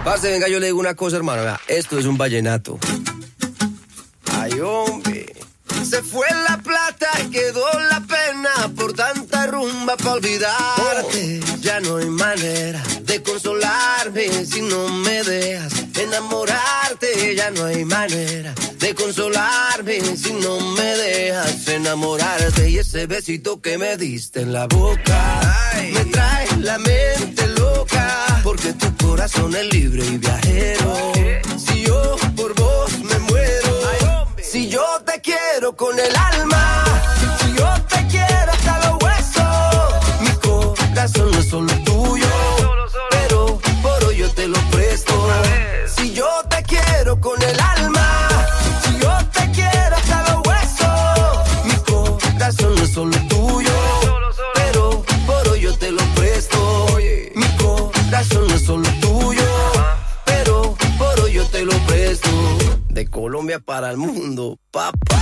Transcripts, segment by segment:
Parce, venga, yo le digo una cosa, hermano. Vea, esto es un vallenato. Ay, hombre. Se fue la plata y quedó la pena por tanta rumba pa' olvidarte. Ya no hay manera de consolarme si no me dejas enamorarte. Ya no hay manera de consolarme si no me dejas enamorarte. Y ese besito que me diste en la boca, ay, me trae la mente loca. Porque tu corazón es libre y viajero. Si yo por vos me muero, si yo te quiero con el alma, si yo te quiero hasta los huesos, mi corazón no es solo tuyo, pero por hoy yo te lo presto. Si yo te quiero con el alma, si yo te quiero hasta los huesos, mi corazón no es solo tuyo, pero por hoy yo te lo presto. Mi corazón no es solo tuyo, pero por hoy yo te lo presto. De Colombia para el mundo, papá.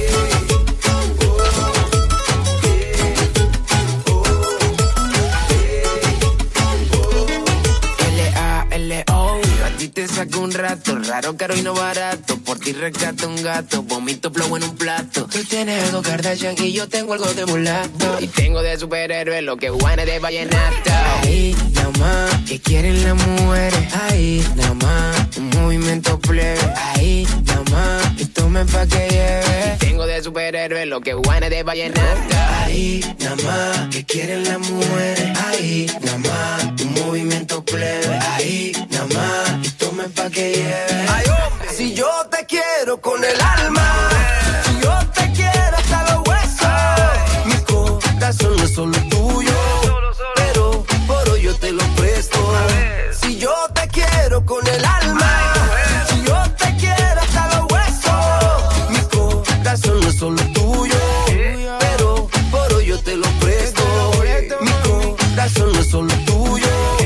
L-A-L-O, a ti te saco un rato, raro, caro y no barato. Por ti rescato un gato, vomito flow en un plato. Tú tienes algo Kardashian y yo tengo algo de mulato. Y tengo de superhéroe lo que Juana de vallenato. Ahí, nada más, que quieren las mujeres. Ahí, nada más, un movimiento plebe. Ahí, nada más, y tomen pa' que lleve. Tengo de superhéroe lo que Juana de vallenato. Ahí, nada más, que quieren las mujeres. Ahí, nada más, un movimiento plebe. Ahí, nada más, y tomen pa' que lleve. Ay, si yo te quiero con el alma, si yo te quiero hasta los huesos, mi corazón no es solo tuyo, pero por hoy yo te lo presto. Si yo te quiero con el alma, si yo te quiero hasta los huesos, mi corazón no es solo tuyo, pero por hoy yo te lo presto. Mi corazón no es solo tuyo,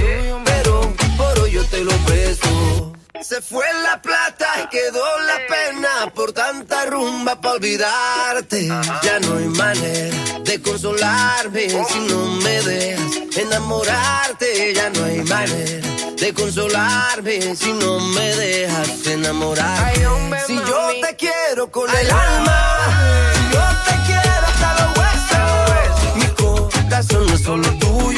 pero por hoy yo te lo presto. Se fue la plata y quedó la pena por tanta rumba pa' olvidarte. Ya no hay manera de consolarme si no me dejas enamorarte. Ya no hay manera de consolarme si no me dejas enamorarte. Si yo te quiero con el alma, si yo te quiero hasta los huesos, mi corazón no es solo tuyo,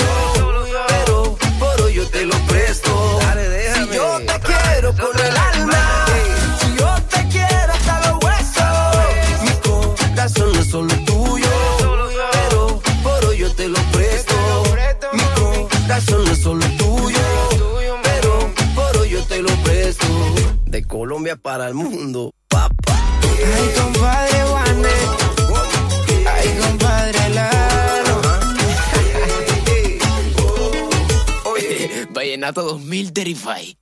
pero por hoy yo te lo presto. Si yo te quiero con el alma, si yo te quiero hasta los huesos, mi corazón no es solo tuyo, pero por hoy yo te lo presto. Mi corazón no es solo tuyo, pero por hoy yo te lo presto. De Colombia para el mundo, papá. Ay, compadre Juanes, ay, compadre Lalo. Vallenato 2000 Terrify.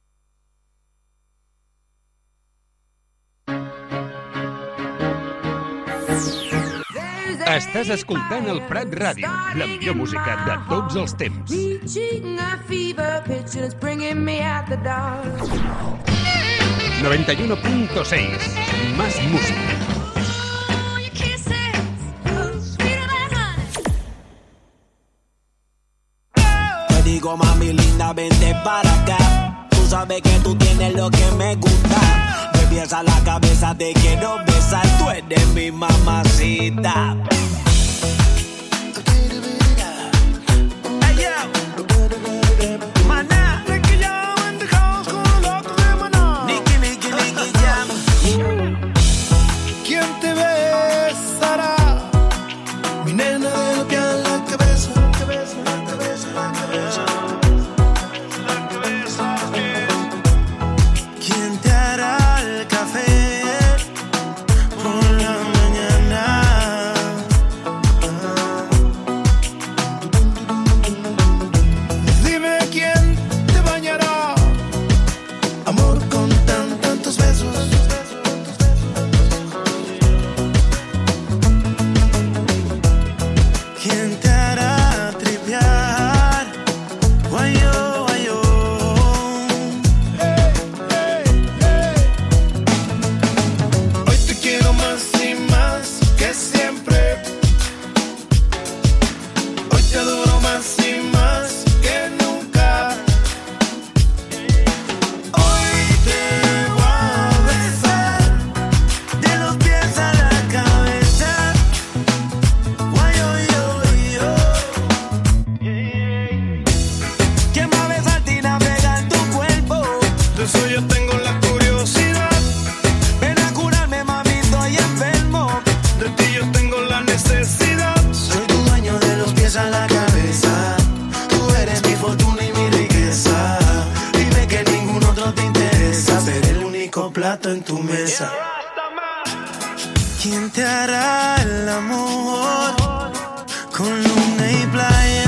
Estàs escoltant el Prat Ràdio, la millor música de tots els temps. 91.6, más música. Te digo, mami linda, vente para acá. Tú sabes que tú tienes lo que me gusta. Me piensa la cabeza, te quiero besar. Tú eres mi mamacita. ¿Quién te besará? Mi nena de los pies en la cabeza, la cabeza, la cabeza, la cabeza, la cabeza. ¿Quién te hará el café por la mañana? eso yo tengo la curiosidad. Ven a curarme, mami, estoy enfermo. De ti yo tengo la necesidad. Soy tu dueño de los pies a la cabeza. Tú eres mi fortuna y mi riqueza. Dime que ningún otro te interesa. Ser el único plato en tu mesa. ¿Quién te hará el amor con luna y playa?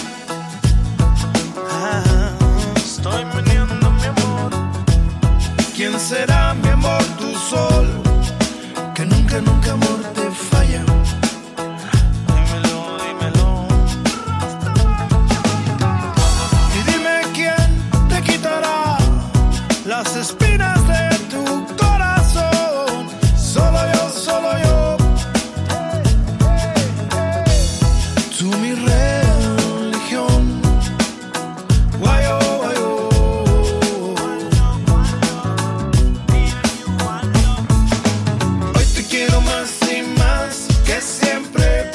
Estoy meneando mi amor. ¿Quién será mi amor? Tu sol, que nunca, nunca amor te falla. Dímelo, dímelo. Y dime quién te quitará las espinas de tu corazón. Solo yo, solo yo. Tú mi religión. Guayo, guayo. Hoy te quiero más y más que siempre.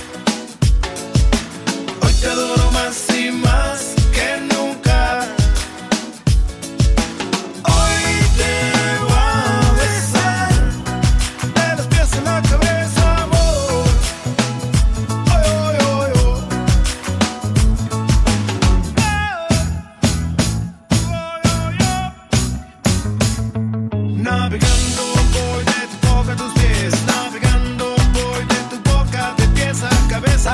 Hoy te adoro más y más que nunca. Hoy te voy a besar de los pies a la cabeza, amor. Oy, oy, oy, oy. Navegando voy de tu boca a tus pies. Navegando voy de tu boca de pies a cabeza.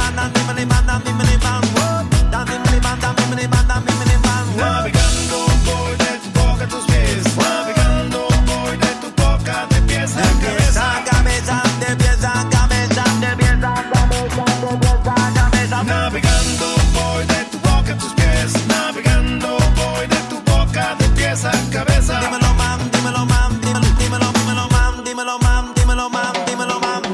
Navegando voy de tu boca a tus pies. Navegando voy de tu boca de pies a cabeza. Navegando voy de tu boca a tus pies. Navegando voy de tu boca de pies a cabeza. Dímelo, mam, dímelo, mam, dímelo, dímelo, dímelo, mam, dímelo, mam, dímelo, mam, dímelo, mam.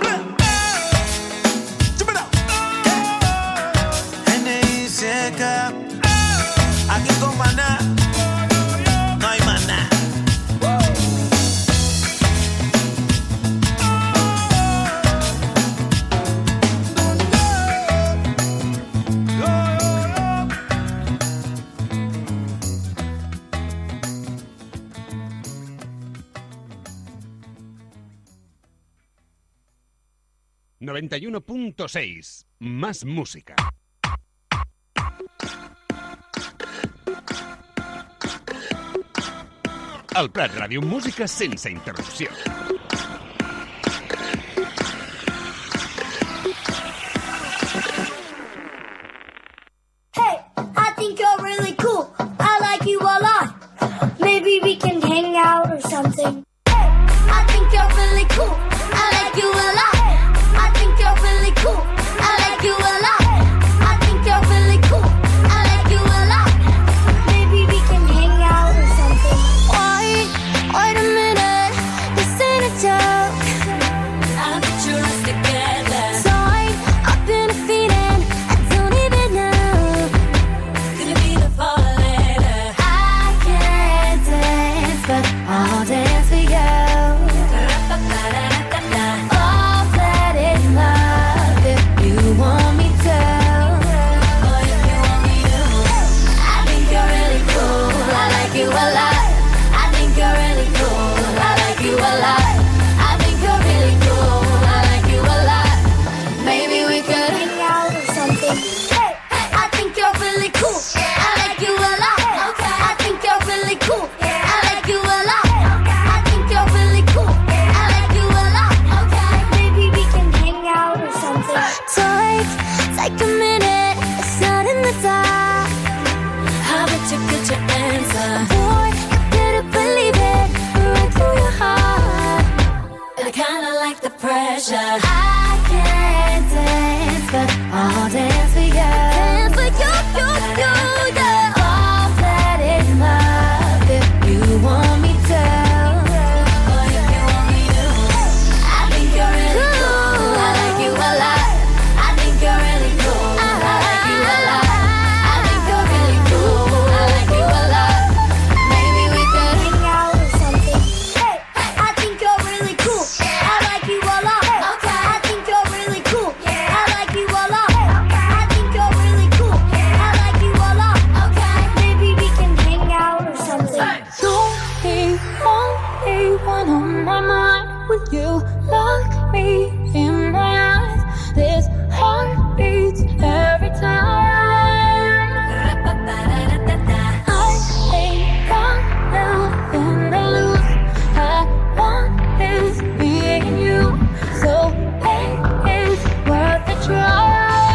NICK, aquí con Maná, no hay maná. ...91.6... Más música. El Prat Ràdio, música sense interrupció. Hey, I think you're really cool. I like you a lot. Maybe we can hang out or something. Hey, I think you're really cool. I like you a lot. I think you're really cool. I like you a lot. I think you're really cool. I like you a lot. Maybe we can hang out or something. Wait a minute. This ain't a joke. I'll put your eyes together. Sorry, I've been a feeling. I don't even know. Could it be the fall letter? I can't dance, but I'll dance for you. All that in love, if you want me to. Oh, if you want me to. I think you're really cool. I like you a lot. I think you're really cool. I like you a lot. I think you're really cool. I like you a lot. Maybe we could hang out or something. Hey, I think you're really cool. I like you a lot. I think you're really cool. I like you a lot. I think you're really cool. I like you a lot. Maybe we can hang out or something. Take a minute. It's not in the dark. How about you get your answer? Boy, It's only one on my mind. When you look me in my eyes, this heart beats every time. I ain't got nothing to lose. I want this me and you, so it's worth a try.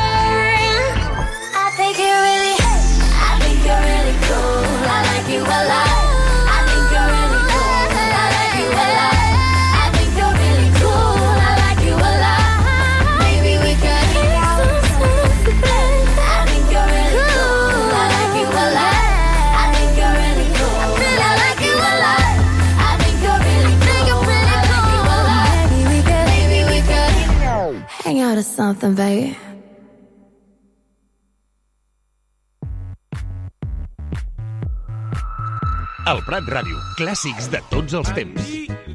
I think you're really cool. I like you a lot. I think you're really cool. I like you a lot. I think you're really cool. I like you a lot. Maybe we could hang out. I think you're really cool. I like you a lot. I think you're really cool. I like you a lot. I think you're really cool. I like you a lot. Maybe we could hang out or something, baby. El Prat Ràdio, clàssics de tots els temps.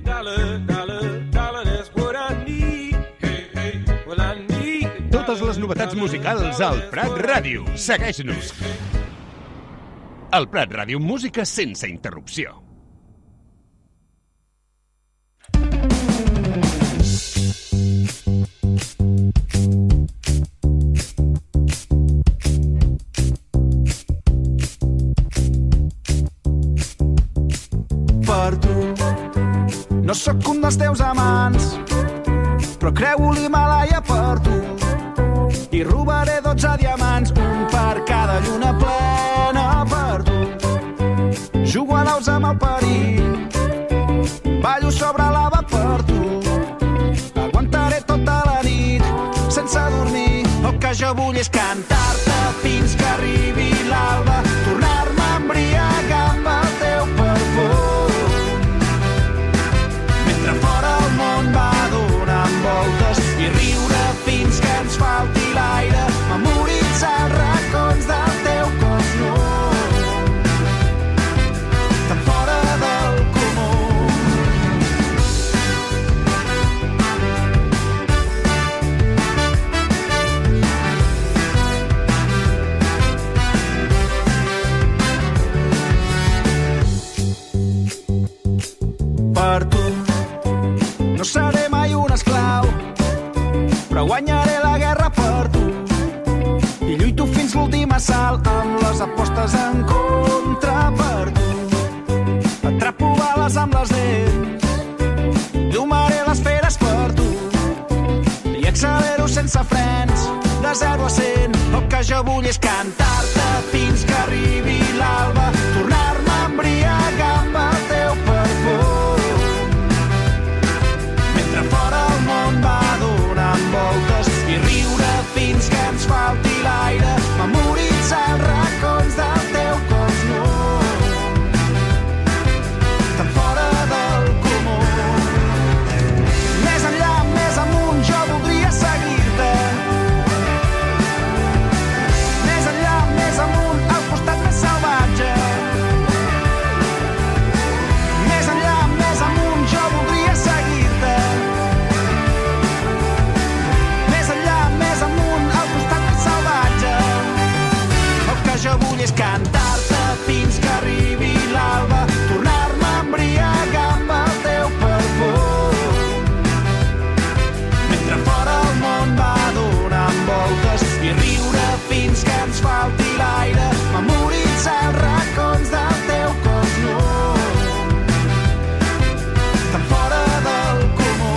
Totes les novetats musicals al Prat Ràdio. Segueix-nos. El Prat Ràdio, música sense interrupció. Per tu no sóc un dels teus amants, però creu l'Himàlaia per tu i robaré 12 diamants, un per cada lluna plena per tu. Jugo a naus amb el perill, ballo sobre lava per tu, aguantaré tota la nit sense dormir. El que jo vull és cantar-te fins que arribi l'alba, tornar-me a embriagar amb el teu perfum. Fora el món va donant voltes i riure fins que ens falti l'aire, memoritzar els racons del teu cos nu, tan fora del comú. Per tu no seré mai un esclau, però guanyaré la guerra per tu i lluito fins l'últim assalt amb les apostes en contra per tu. Atrapo bales amb les dents, llumaré les feres per tu i accelero sense frens de 0 a 100. El que jo vull és cantar-te fins que arribi l'alba, tornar-me a embriagar amb el teu perfum. Fora el món va donant voltes i riure fins que ens falti l'aire, memoritzar els racons del teu cos nu, tan fora del comú. Més enllà, més amunt, jo voldria seguir-te. Més enllà, més amunt, al costat més salvatge. Més enllà, més amunt, jo voldria seguir-te. Jo vull és cantar-te fins que arribi l'alba, tornar-me a embriagar amb el teu perfum. Mentre fora el món va donant voltes i riure fins que ens falti l'aire, memoritzar els racons del teu cos nu, tan fora del comú.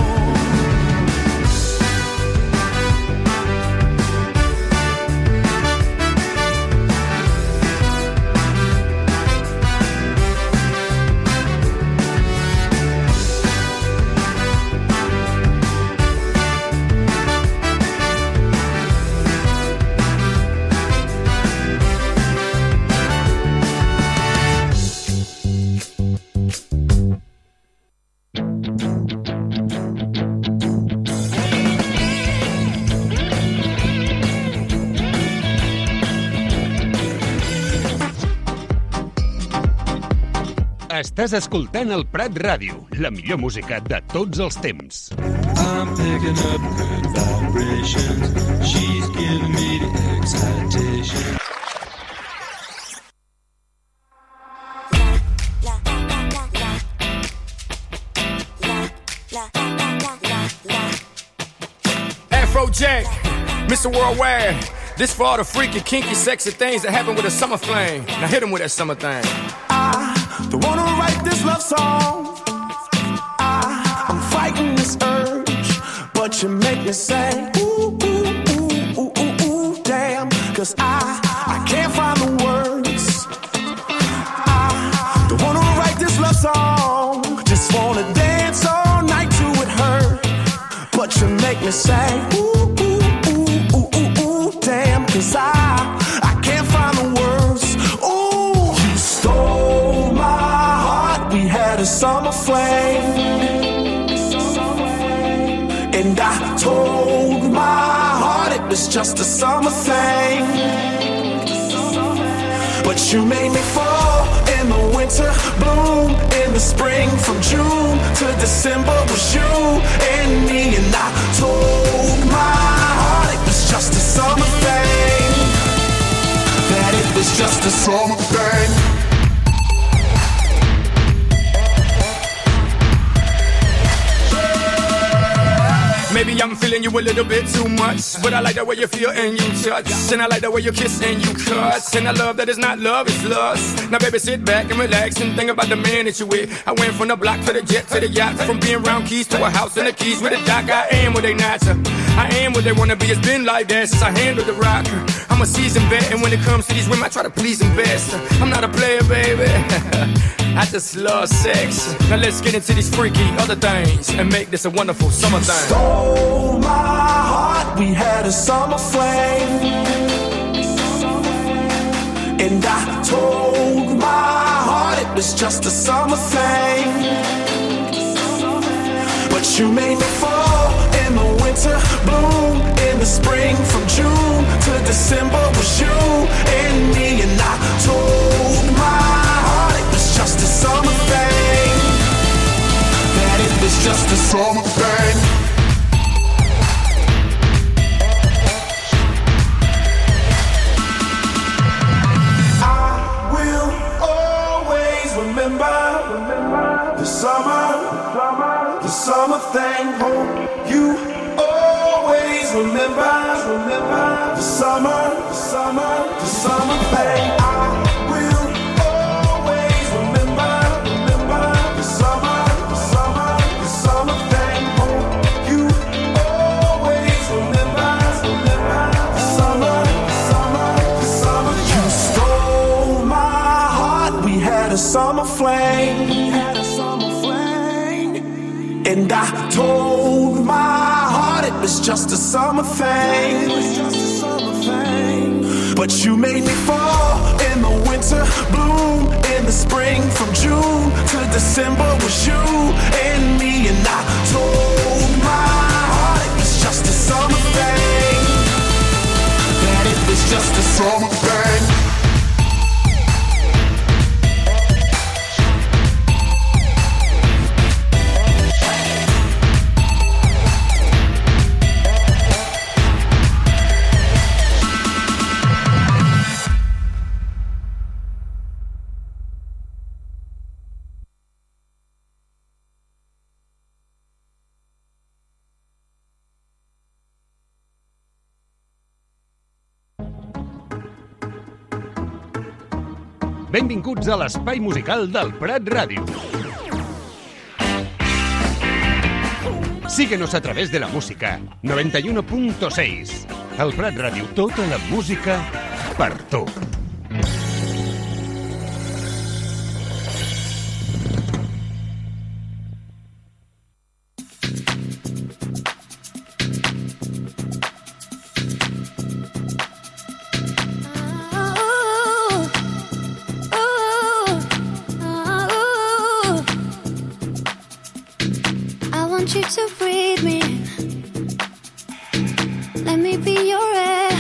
Estàs escoltant el Prat Ràdio, la millor música de tots els temps. I'm picking up good vibrations. She's giving me the excitation. Jack, Mr. Worldwide. This for all the freaky, kinky, sexy things that happen with a summer flame. Now hit him with that summer thing. I don't wanna write this love song. I'm fighting this urge, but you make me say, ooh, ooh, ooh, ooh, ooh, ooh, damn. Cause I can't find the words. I don't wanna write this love song. Just wanna dance all night to it hurt. But you make me say, ooh, ooh, ooh, ooh, ooh, ooh, damn. Cause I can't find the words. Ooh, you stole my heart. We had a summer flame. And I told my heart it was just a summer thing. But you made me fall in the winter, bloom in the spring. From June to December was you and me. And I told my heart it was just a summer thing. That it was just a summer thing. Maybe I'm feeling you a little bit too much, but I like the way you feel and you touch, and I like the way you kiss and you cuss, and I love that it's not love, it's lust. Now baby, sit back and relax and think about the man that you with. I went from the block to the jet to the yacht, from being round keys to a house in the keys with a dock. I am what they not, I am what they wanna be. It's been like that since I handled the rock. I'm a seasoned vet, and when it comes to these women, I try to please them best. I'm not a player, baby. I just love sex. Now let's get into these freaky other things and make this a wonderful summer thing. Stole my heart, we had a summer flame. And I told my heart it was just a summer thing. But you made me fall in the winter, bloom in the spring. From June to December was you and me. And I told my heart it was just a summer thing. That it was just a summer thing. I will always remember the summer thing. Hope you always remember the summer thing. I will always remember the summer thing. Hope you always remember the summer. You stole my heart. We had a summer flame. And I told my heart it was just a summer thing. But you made me fall in the winter, bloom in the spring. From June to December was you and me. And I told my heart it was just a summer thing. That it was just a summer thing. Benvinguts a l'espai musical del Prat Ràdio. Síguenos a través de la música 91.6. El Prat Ràdio, tota la música per tu. You to breathe me. Let me be your air.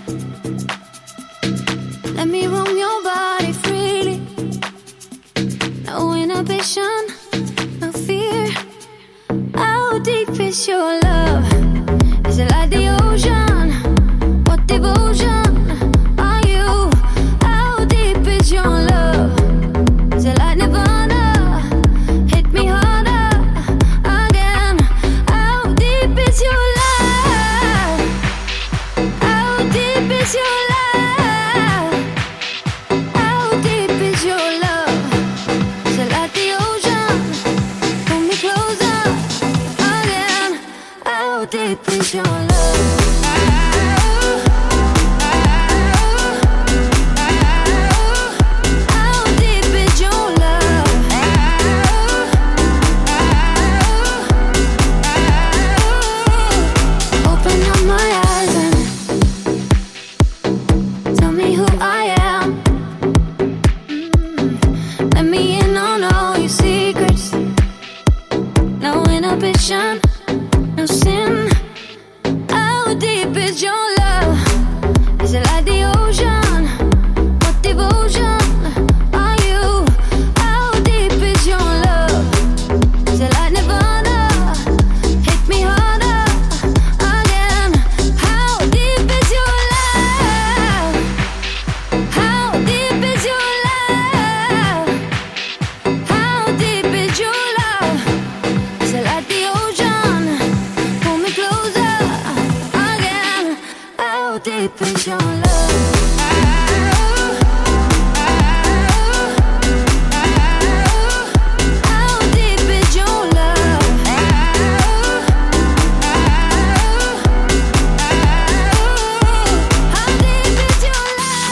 Let me roam your body freely. No inhibition, no fear. How deep is your love? Is it like the ocean? What devotion are you? How deep is your love? Is it like Nirvana? Hit me harder. Your love, deep is your love? No sin. How deep is your love? Is it like the ocean? What devotion are you? How deep is your love? Is it like Nirvana? Hit me harder again. How deep is your love? How deep is your love? How deep is your love? Is it like the ocean? Pull me closer again. How deep is your love? How deep is your love? How deep is your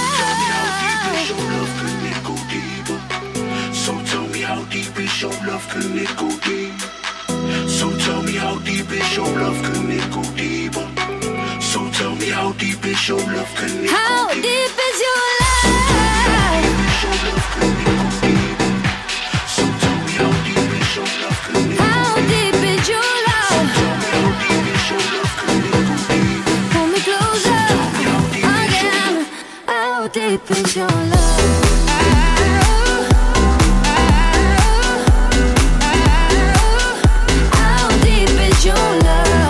love? So tell me how deep is your love, can it go deep? So tell me how deep is your love, can it go deeper? So tell me how deep is your love, can it How go deep deeper? is your love? So tell me how deep is your love, can it go How deep is your love? How deep is your love, can it go deeper? Pull me closer again. How deep is your love? How deep is your love?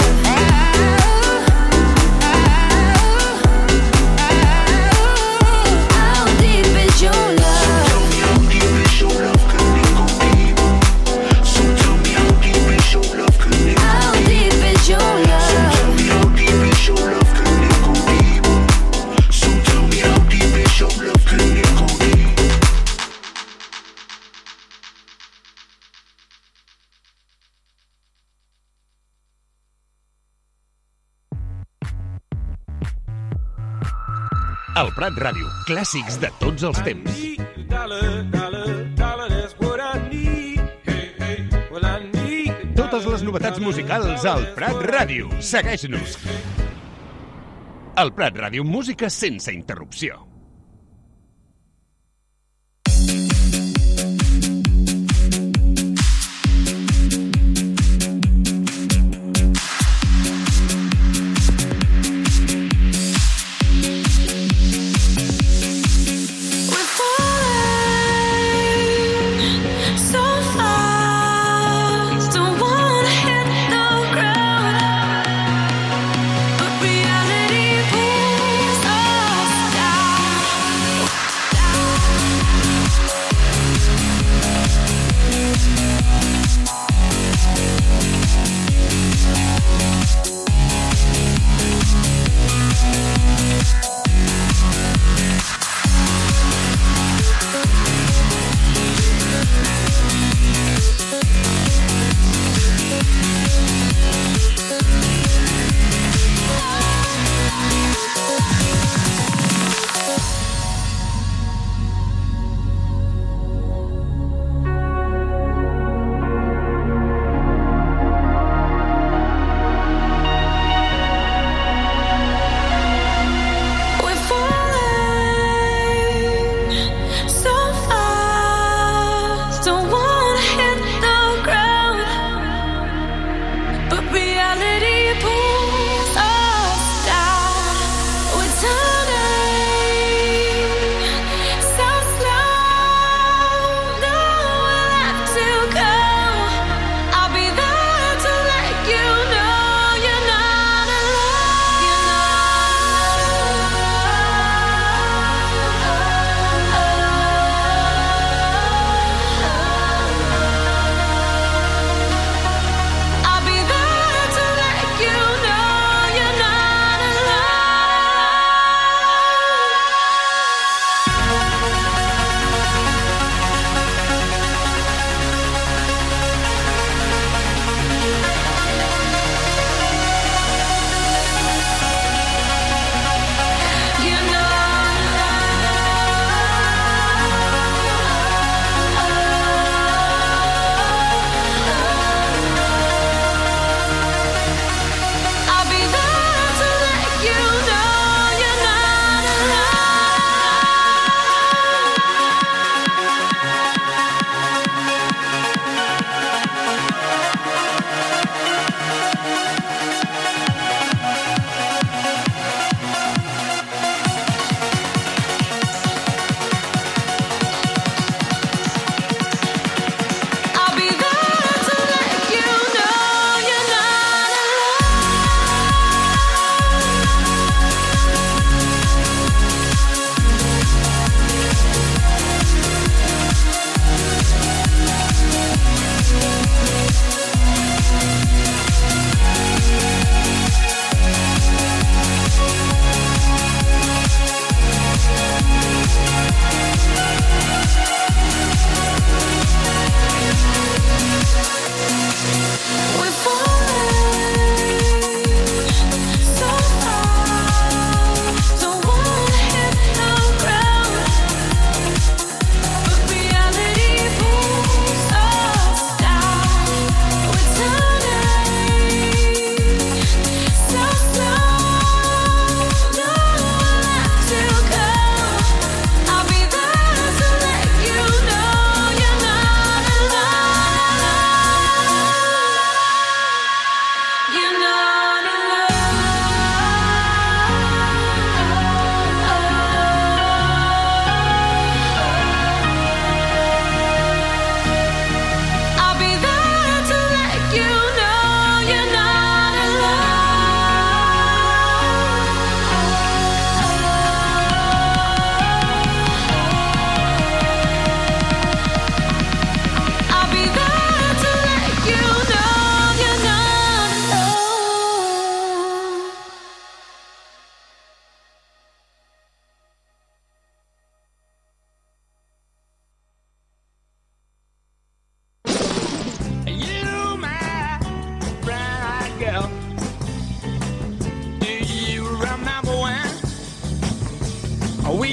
How deep is your love? How deep is your love, can it go deeper? So tell me how deep is your love, can it go How deep is your love? Tell me how deep is your love, can it go deeper? So tell me how deep is your love, can it go deeper? El Prat Ràdio, clàssics de tots els temps. Totes les novetats musicals al Prat Ràdio. Segueix-nos. El Prat Ràdio, música sense interrupció. So fast, don't wanna hit the ground, but reality pulls us down.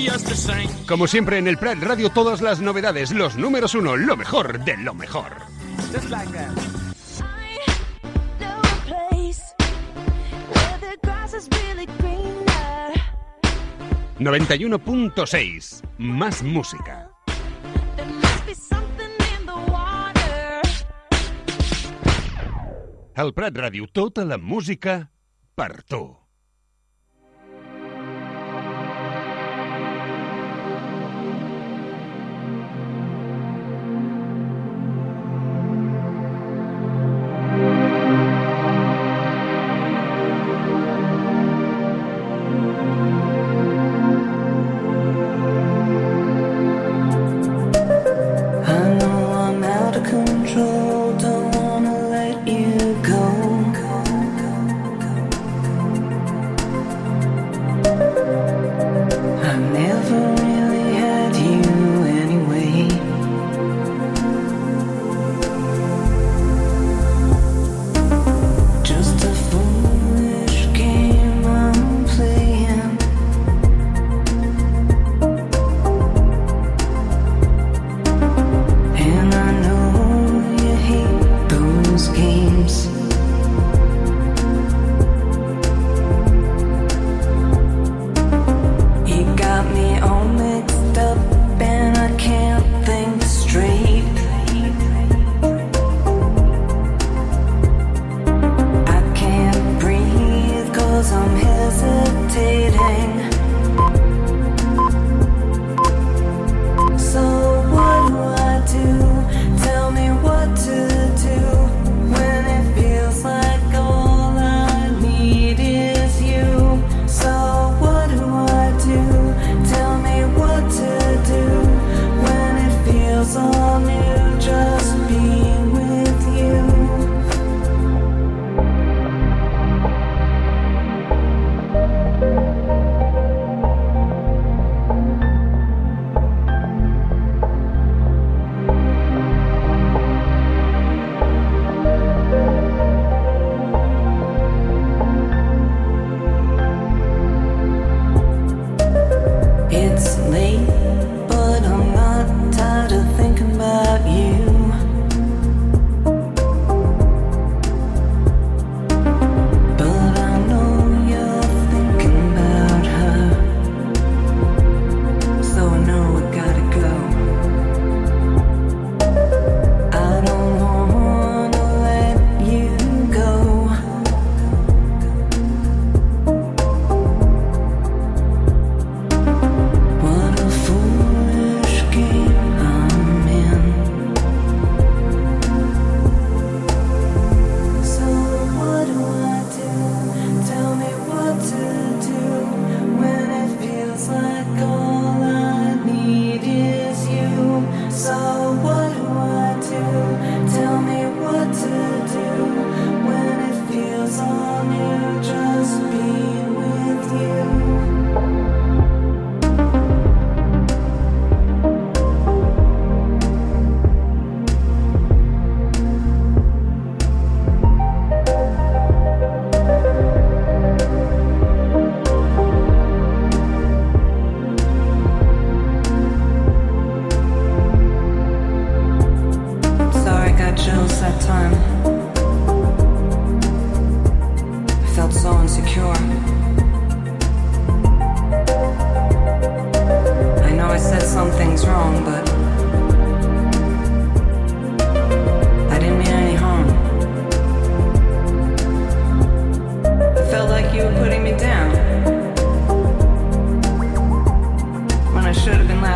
just the same. Como siempre en el Prat Radio, todas las novedades, los números 1, lo mejor de lo mejor. Just like that. 91.6, más música. El Prat Ràdio, tota la música per tu.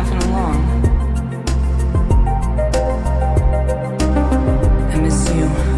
I miss you.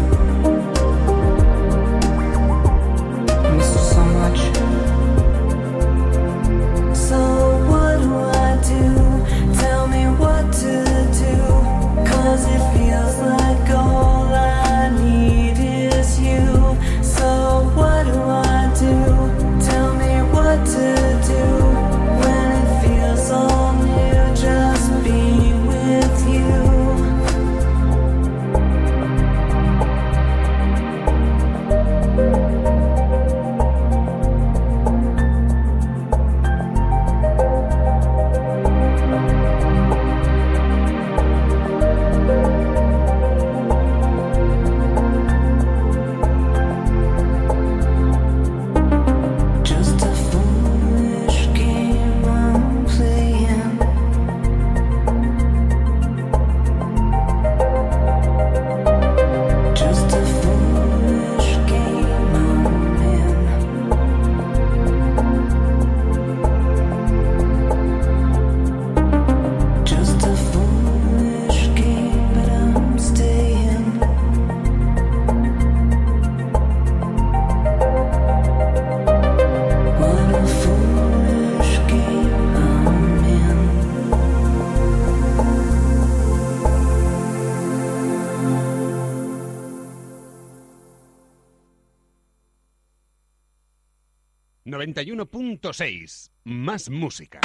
91.6. Más música.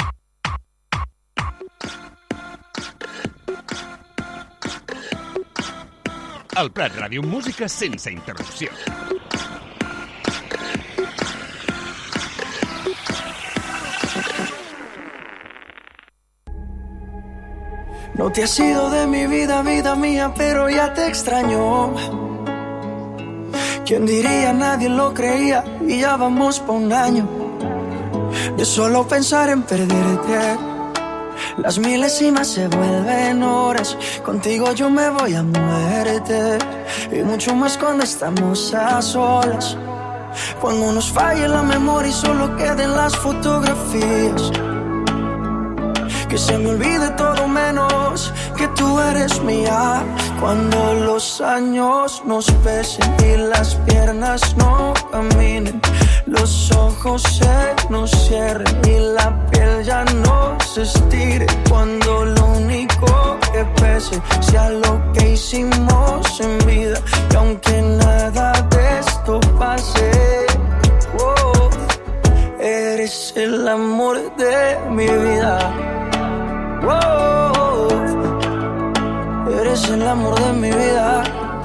El Prat Ràdio, música sense interrupció. No te has ido de mi vida, vida mía, pero ya te extraño. ¿Quién diría? Nadie lo creía y ya vamos pa' un año de solo pensar en perderte. Las milésimas se vuelven horas, contigo yo me voy a muerte. Y mucho más cuando estamos a solas, cuando nos falle la memoria y solo queden las fotografías. Que se me olvide todo menos que tú eres mía. Cuando los años nos pesen y las piernas no caminen, los ojos se nos cierren y la piel ya no se estire. Cuando lo único que pese sea lo que hicimos en vida, y aunque nada de esto pase, oh, eres el amor de mi vida. Oh, eres el amor de mi vida.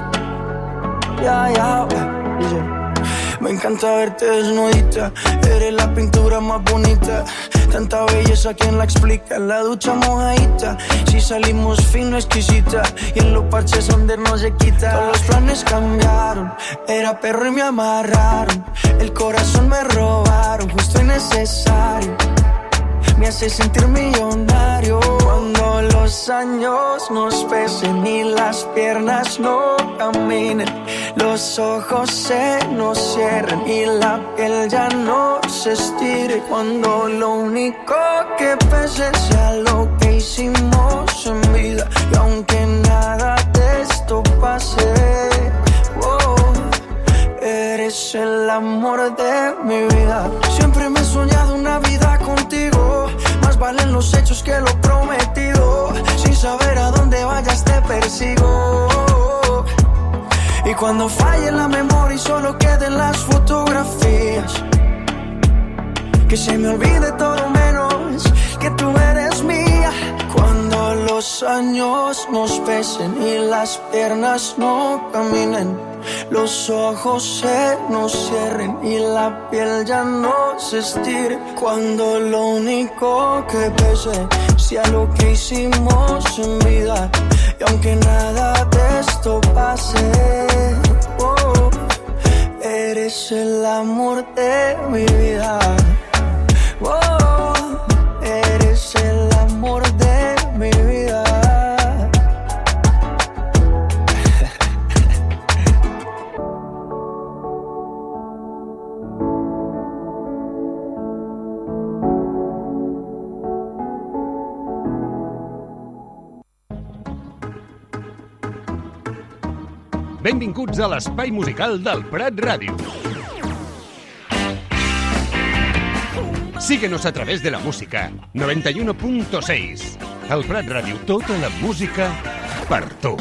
Ya. Me encanta verte desnudita, eres la pintura más bonita. Tanta belleza, ¿quién la explica? En la ducha mojadita, si salimos fino, exquisita. Y en los parches donde no se quita. Todos los planes cambiaron, era perro y me amarraron. El corazón me robaron, justo y necesario. Me hace sentir millonario. Cuando los años nos pesen y las piernas no caminen, los ojos se nos cierren y la piel ya no se estire. Cuando lo único que pese sea lo que hicimos en vida, y aunque nada de esto pase, oh, eres el amor de mi vida. Siempre me he soñado una vida contigo, más valen los hechos que lo prometido. Sin saber a dónde vayas te persigo. Y cuando falle la memoria y solo queden las fotografías, que se me olvide todo menos que tú eres mía. Cuando los años nos pesen y las piernas no caminen, los ojos se nos cierren y la piel ya no se estire. Cuando lo único que pese sea lo que hicimos en vida, y aunque nada de esto pase, oh, eres el amor de mi vida. Oh, eres el amor de mi vida. Benvinguts a l'espai musical del Prat Ràdio. Síguenos a través de la música 91.6. El Prat Ràdio, tota la música per tu.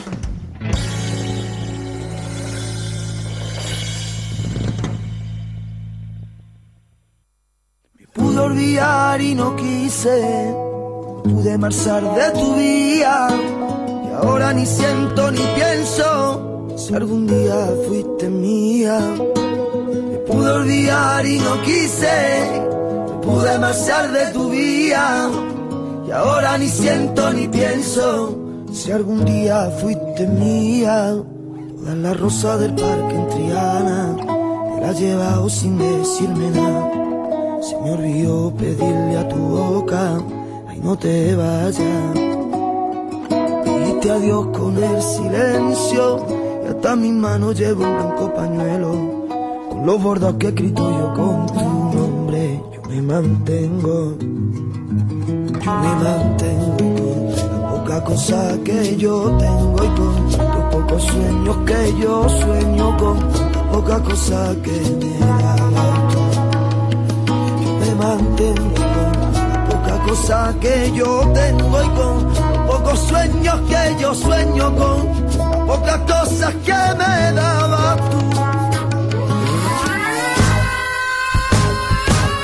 Me pude olvidar y no quise, pude marchar de tu vida, y ahora ni siento ni pienso si algún día fuiste mía. Me pude olvidar y no quise, me pude marchar de tu vida, y ahora ni siento ni pienso si algún día fuiste mía. Todas las rosas del parque en Triana te las he llevado sin decirme nada. Se me olvidó pedirle a tu boca, ay, no te vayas. Dijiste adiós con el silencio, hasta mis manos llevo un blanco pañuelo con los bordados que he escrito yo con tu nombre. Yo me mantengo con la poca cosa que yo tengo y con los pocos sueños que yo sueño, con la poca cosa que me daba tú. Yo me mantengo con la poca cosa que yo tengo y con los pocos sueños que yo sueño, con pocas cosas que me dabas tú.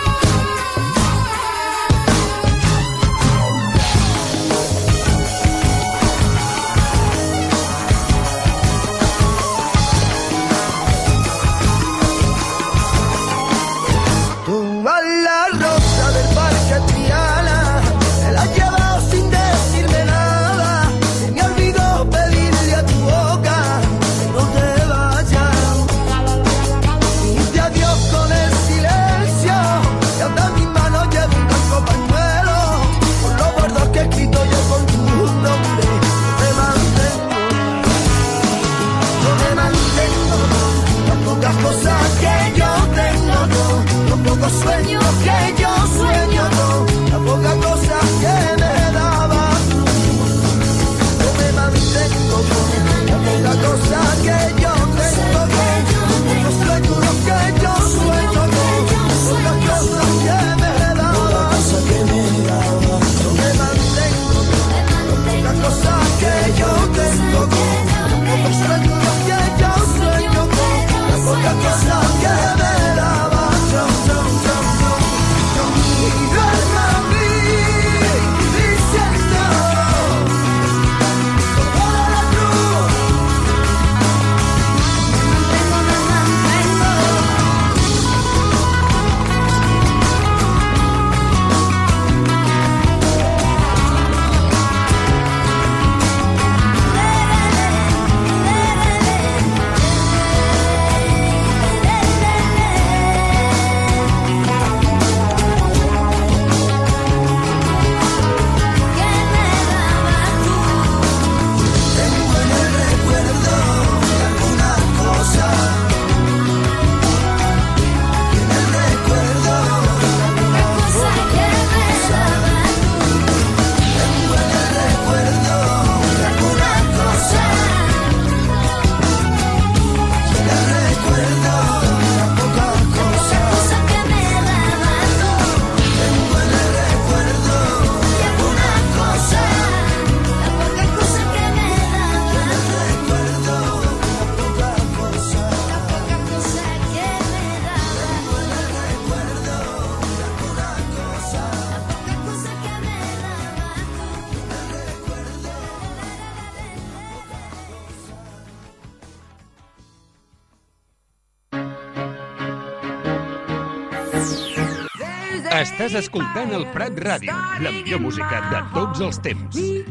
Estàs escoltant el Prat Ràdio, la millor música de tots els temps.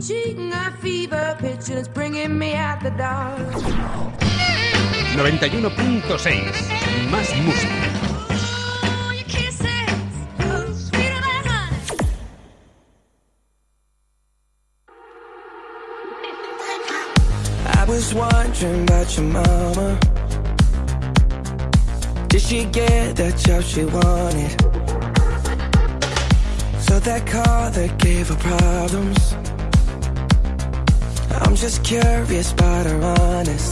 91.6, Más música. I was wondering about your mama. Did she get the job she wanted? So that car that gave her problems. I'm just curious about her honest.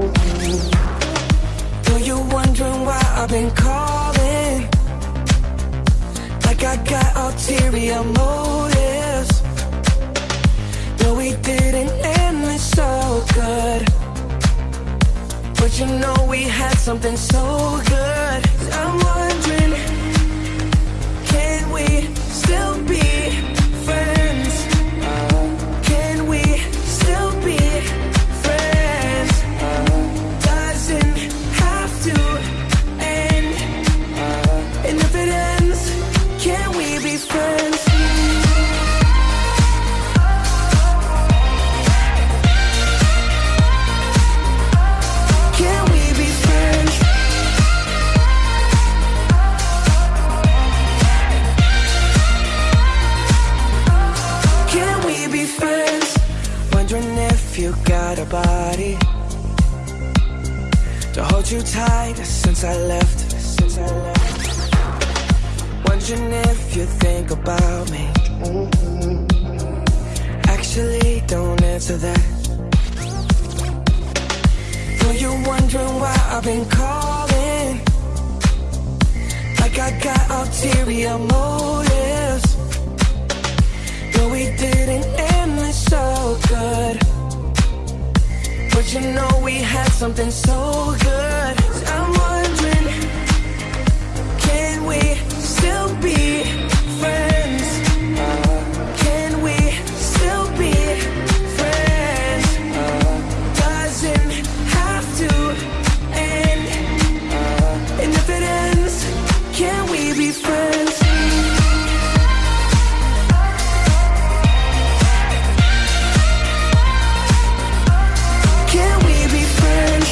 Though you're wondering why I've been calling, like I got ulterior motives. No, we didn't end this so good, but you know we had something so good. I'm wondering, can we still be friends? Can we still be friends? Doesn't have to end. And if it ends, can we be friends? Can we be friends? Can we be friends? Wondering if you got a body to hold you tight since I left. Wondering if you think about me. Actually, don't answer that. Though you're wondering why I've been calling, like I got ulterior motives. No, we didn't end this so good, but you know we had something so good. I'm wondering, can we still be friends? Can we still be friends? Doesn't have to end. And if it ends, can we be friends? Can we be friends?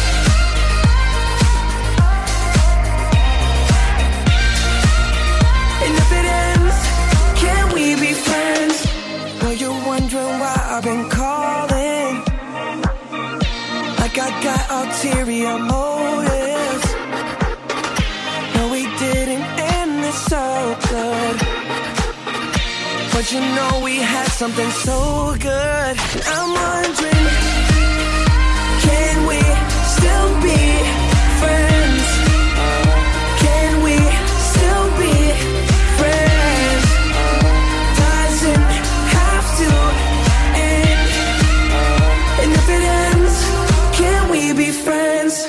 And if it ends, can we be friends? Are you wondering why I've been calling, like I got ulterior motives? No, we didn't end this so good, but you know we had something so good. I'm wondering, can we still be friends? Can we still be friends? Doesn't have to end. And if it ends, can we be friends?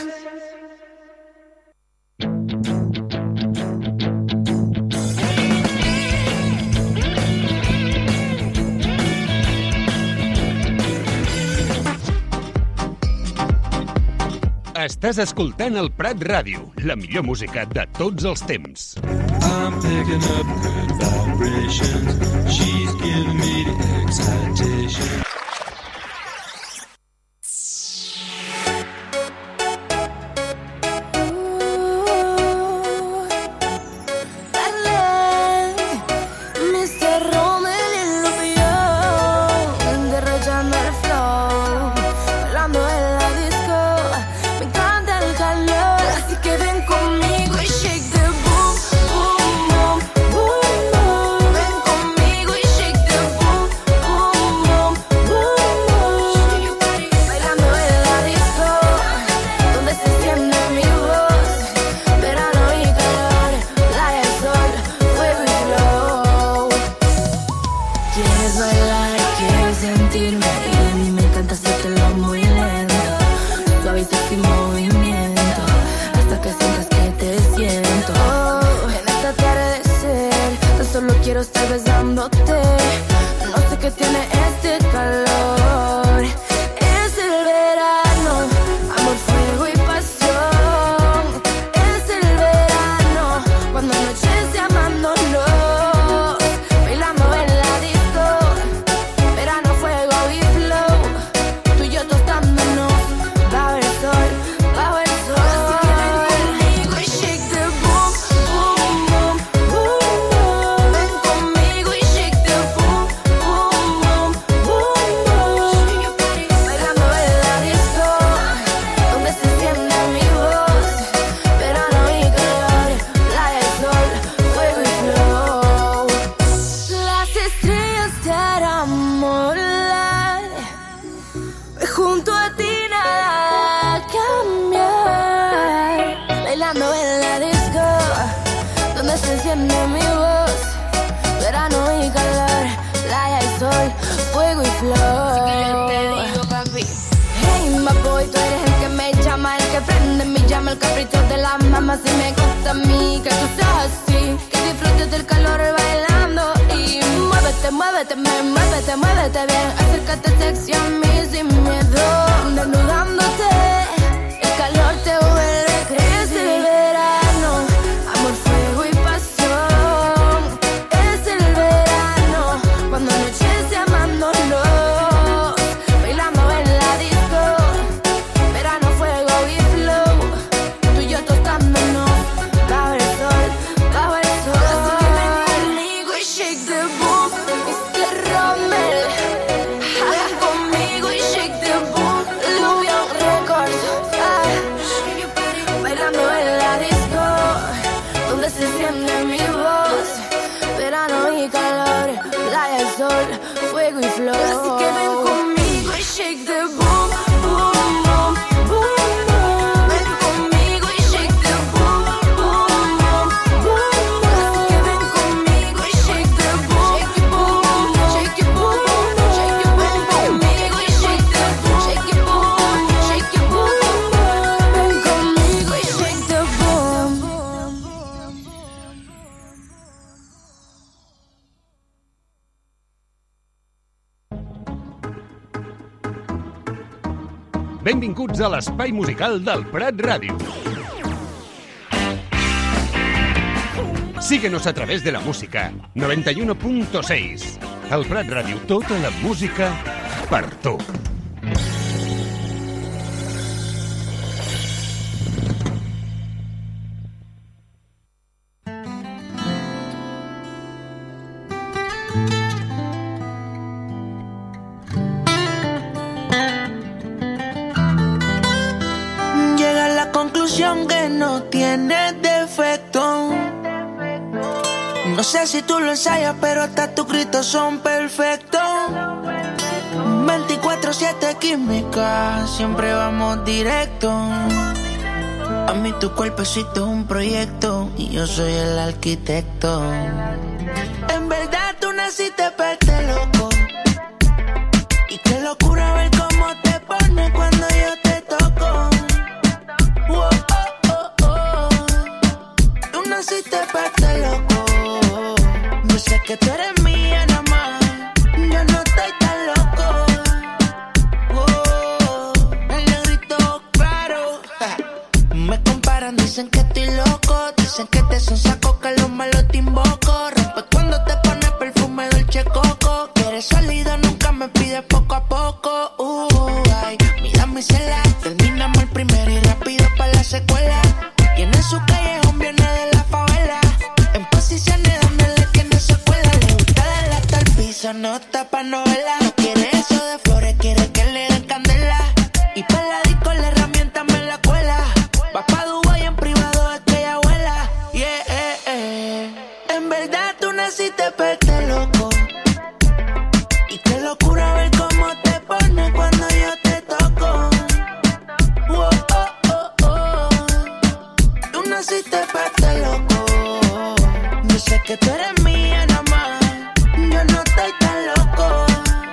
Estàs escoltant el Prat Ràdio, la millor música de tots els temps. I'm picking up good vibrations. She's giving me the excitation. Conmigo y shake the boom, boom, boom. siente mi voz. Verano y calor, playa y sol, fuego y flor. Así que yo te digo, papi. Hey, my boy, tú eres el que me llama, el que prende mi llama, el capricho de la mamá. Si me gusta a mí, que tú seas así, que disfrutes del calor bailando. Y muévete, muévete, muévete, muévete bien. Acércate sexy a mí sin miedo, desnudándote. El calor te vuelve, crece el verano. Amor, fuego y pasión. Es el verano, cuando anochece amándonos, bailando en la disco. Verano, fuego y flow, tú y yo tostándonos bajo el sol, bajo el sol. Así que ven conmigo y shake the boom, Mr. Rommel. Ven conmigo y shake the boom, Luvion Records. Bailando en la disco, donde se siente mi voz. Verano y calor, playa y sol, fuego y flor. Así que ven conmigo y shake the boom, boom, boom, boom, boom. Ven conmigo y shake the boom, boom, boom, boom. Así que ven conmigo y shake the boom, shake it boom, shake it boom, shake it boom. Ven conmigo y shake the boom, shake it boom, shake it boom. Ven conmigo y shake the boom. Benvinguts a l'espai musical del Prat Ràdio. Síguenos a través de la música 91.6. El Prat Ràdio, tota la música per tu. Llega a la conclusión que no tiene defecto. No sé si tú lo ensayas, pero hasta tus gritos son perfectos. 24/7 química, siempre vamos directo. A mí tu cuerpecito es un proyecto y yo soy el arquitecto. En verdad tú naciste para este loco. Y qué locura ver cómo te pones cuando yo te toco. Oh, oh, oh, oh. Tú naciste para este loco. Yo sé que tú eres mía nada más. Yo no estoy tan loco. Oh, el negrito claro. Me comparan, dicen que estoy loco. Dicen que te son saco, que los malos te invoco. Rompe cuando te pones perfume Dolce Coco. Quieres sólido, nunca me pides poco a poco. Ay, mira mi cela. Terminamos el primero y rápido para la secuela. Y en su callejón viene de la favela. En posiciones donde le tiene secuela. Le gusta darle hasta el piso, no está pa' novela. No quiere eso de flores, quiere que le den candela. Y pa' la disco la herramienta me la cuela. Va pa' Dubái en privado, es que ella vuela. En verdad tú naciste pa' este loco. Y qué locura ver cómo te pones cuando yo te toco. Oh, oh, oh, oh. Tú naciste pa' este loco. Yo sé que tú eres mía nada más. Yo no estoy tan loco.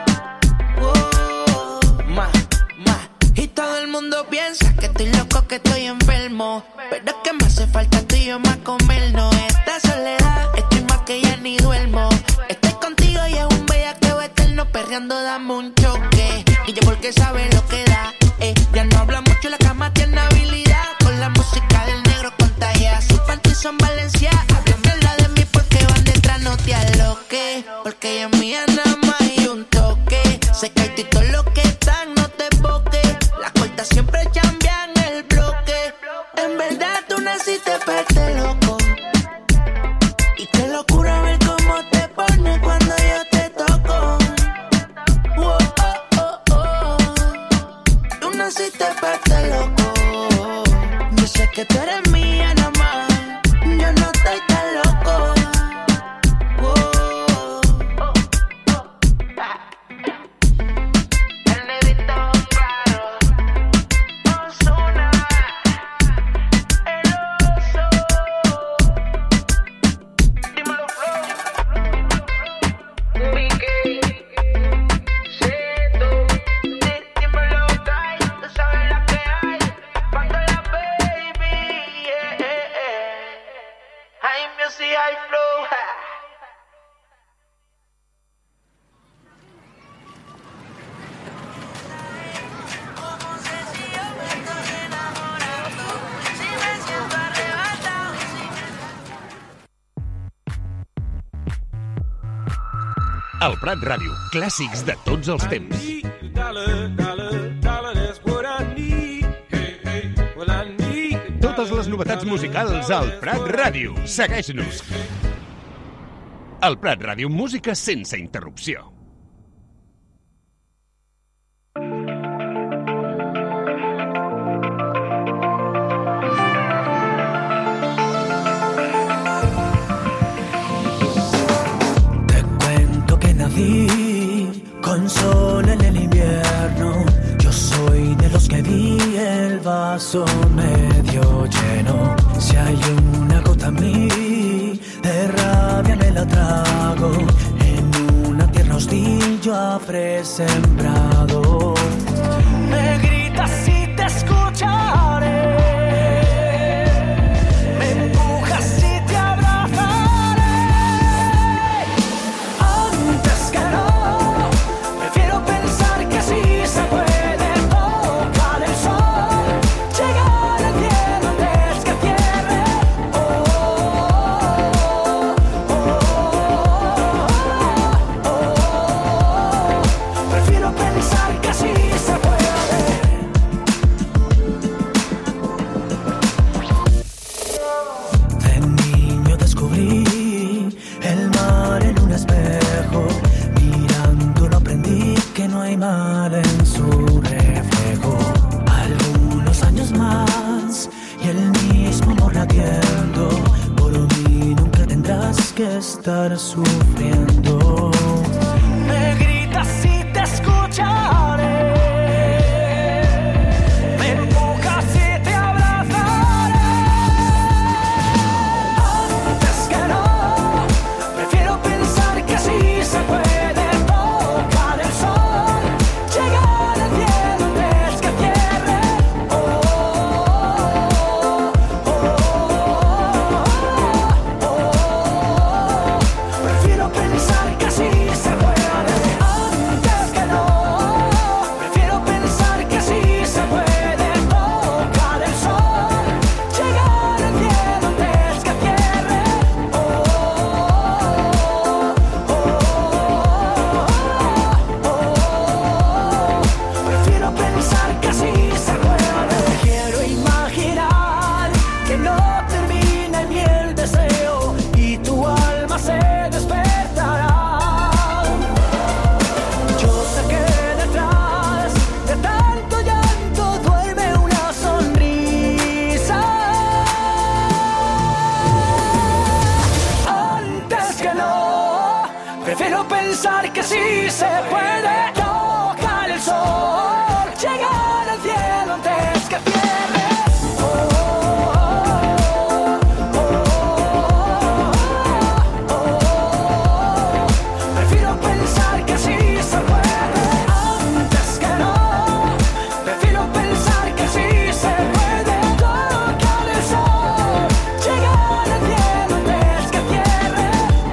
Oh, más. Y todo el mundo piensa que estoy loco, que estoy enfermo. Pero es que me hace falta tú y yo más comernos. Esta soledad, estoy más que ya ni duermo. Estoy contigo y es un bellaqueo eterno. Perreando dame un choque. Y yo porque sabe lo que da. Ya no habla mucho, la cama tiene habilidad. Con la música del negro contagia. Sus panties son Valencia. Hablan mierda de mí porque van detrás, no te aloques. Porque ella es mía nada más y un toque. Sé que hay todos los que están, no te boques. Las cortas siempre cambian el bloque. En verdad tú naciste para este loco. Y qué locura ver cómo te pones cuando yo te toco. Oh, oh, oh, oh. Tú naciste para este loco. Yo sé que tú eres mía nada más. Yo no estoy tan loco. Oh, el negrito claro. Ozuna, el oso. El Prat Ràdio, clàssics de tots els temps. Totes les novetats musicals al Prat Ràdio. Segueix-nos. El Prat Ràdio, música sense interrupció. Con sol en el invierno, yo soy de los que vi el vaso medio lleno. Si hay una gota en mí de rabia me la trago, en una tierra hostil yo habré sembrado. Me gritas si te escucharé, me empujas si te abrazaré. Antes que no, prefiero pensar que sí se puede tocar el sol, llegar al cielo antes que cierre. Prefiero pensar que sí se puede. De niño descubrí el mar en un espejo, mirándolo aprendí que no hay mal en su reflejo. Algunos años más y el mismo amor latiendo, por mí nunca tendrás que estar sufriendo. Me gritas si te escucharé, me empujas si te abrazaré. Antes que no, prefiero pensar que sí se puede tocar el sol, llegar al cielo antes que cierre. Prefiero pensar que sí se puede. Antes que no, prefiero pensar que sí se puede tocar el sol, llegar al cielo antes que cierre. Prefiero pensar que sí se puede. Quiero imaginar que no termina ni el deseo y tu alma se despertará. Yo sé que detrás de tanto llanto duerme una sonrisa. Antes que no, prefiero pensar que sí se puede tocar el sol, llegar al cielo antes que cierre. Prefiero pensar que sí se puede. Antes que no, prefiero pensar que sí se puede tocar el sol, llegar al cielo antes que cierre.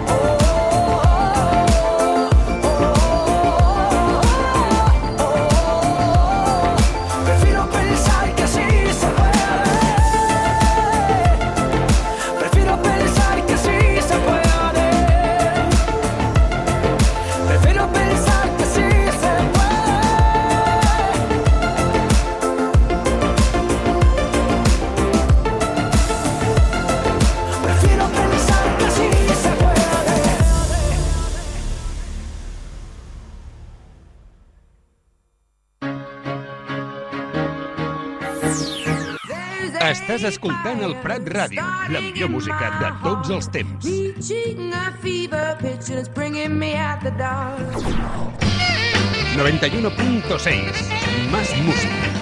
Prefiero pensar que sí se puede. Prefiero pensar que sí se puede. Prefiero pensar que sí se puede. Prefiero pensar que sí se puede. Estàs escoltant el Prat Ràdio, la millor música de tots els temps. Reaching a fever pitch and it's bringing me out the dark. 91.6, más música.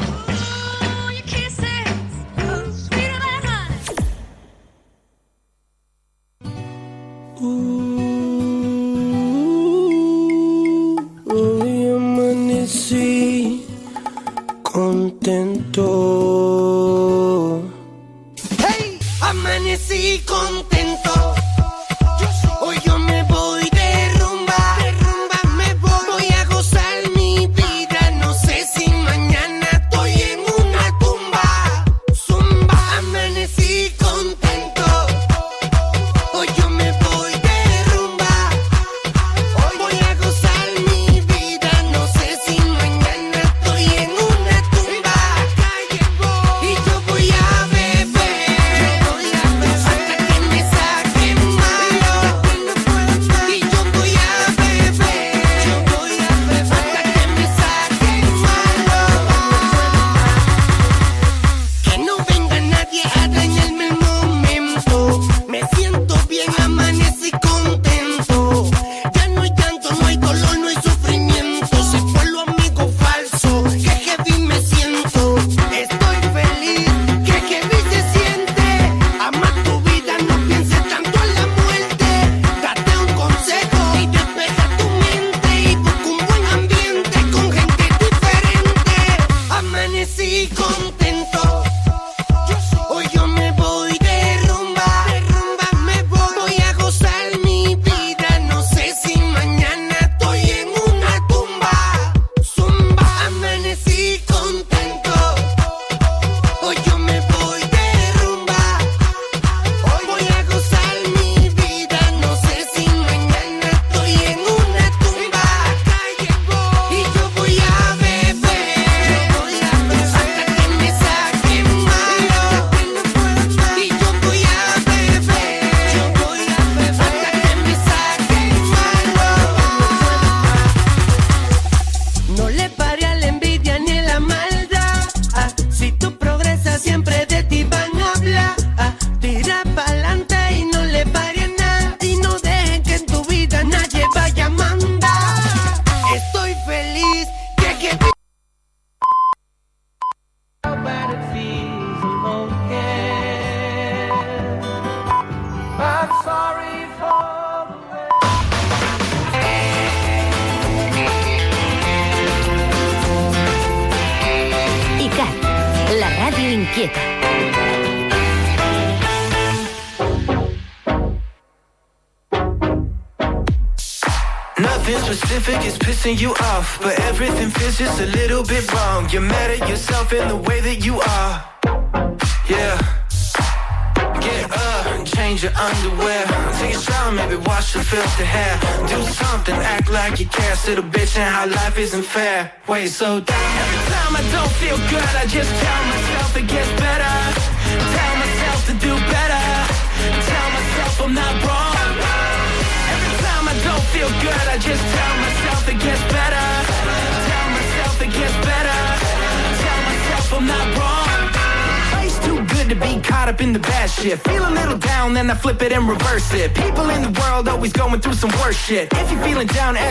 Hoy amanecí contento. Hey, amanecí contento. Hoy yo me voy de rumba, me voy a gozar mi vida. No sé si mañana estoy en una tumba. Amanecí contento. Hoy yo me voy de rumba, voy a gozar. La ràdio inquieta. Nothing specific is pissing you off, but everything feels just a little bit wrong. You're mad at yourself in the way that you are. Yeah. Get up, change your underwear. Take a shower, maybe wash the filthy hair. Do something, act like you care. Sit a bitch in how life isn't fair. Wait, so down. Every time I don't feel good, I just tell myself it gets better. Tell myself to do better. Tell myself I'm not wrong. Every time I don't feel good, I just tell myself it gets better. Tell myself it gets better. Tell myself I'm not wrong. Life's too good to be caught up in the bad shit. Feel a little down, then I flip it and reverse it. People in the world always going through some worse shit. If you're feeling down,